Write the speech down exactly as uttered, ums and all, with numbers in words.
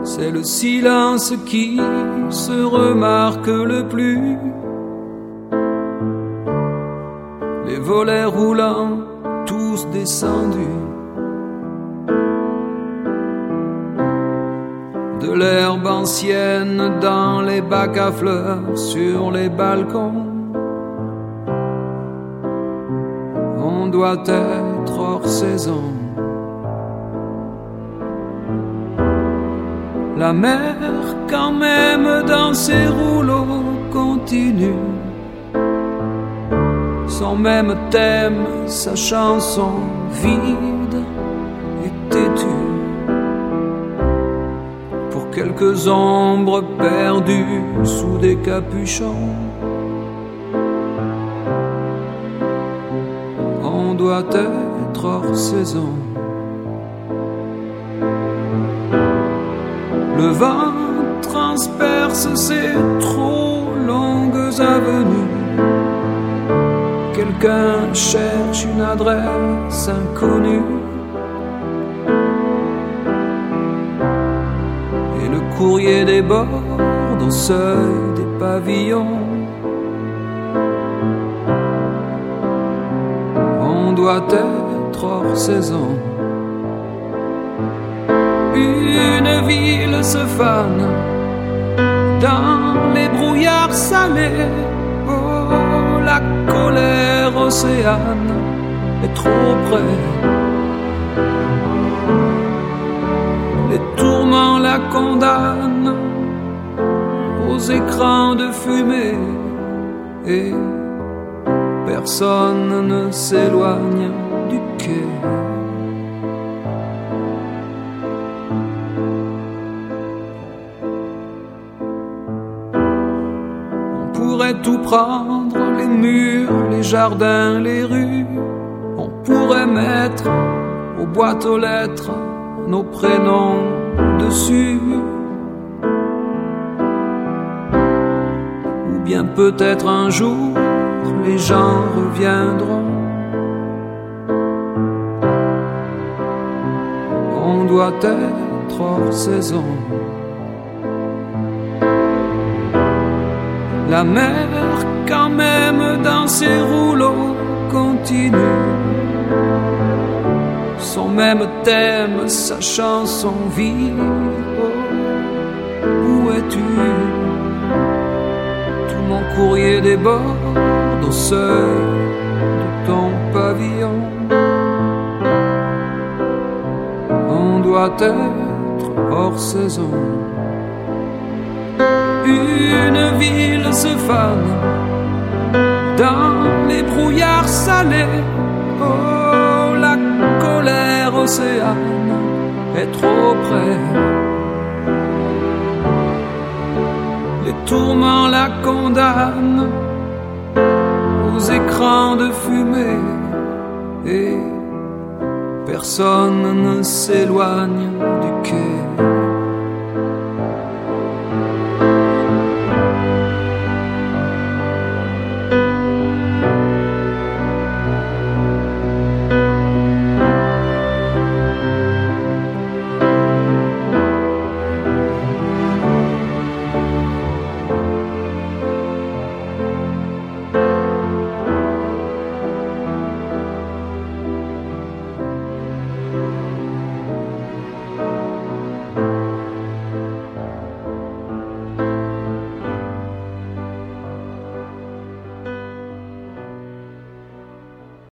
C'est le silence qui se remarque le plus. Les volets roulants, tous descendus. De l'herbe ancienne dans les bacs à fleurs, sur les balcons. On doit être hors saison. La mer, quand même, dans ses rouleaux, continue son même thème, sa chanson vide et têtue. Pour quelques ombres perdues sous des capuchons, on doit être hors saison. Le vent transperce ces trop longues avenues. Quelqu'un cherche une adresse inconnue. Et le courrier déborde au seuil des pavillons. On doit être hors saison. Une ville se fane dans les brouillards salés. Oh, la colère océane est trop près. Les tourments la condamnent aux écrans de fumée. Et personne ne s'éloigne du quai. On pourrait tout prendre, les murs, les jardins, les rues. On pourrait mettre aux boîtes aux lettres nos prénoms dessus. Ou bien peut-être un jour les gens reviendront. On doit être hors saison. La mer, quand même, dans ses rouleaux, continue son même thème, sa chanson vive. Oh, où es-tu? Tout mon courrier déborde au seuil de ton pavillon. On doit être hors saison. Une ville se fane dans les brouillards salés. Oh, la colère océane est trop près. Les tourments la condamnent aux écrans de fumée. Et personne ne s'éloigne du quai.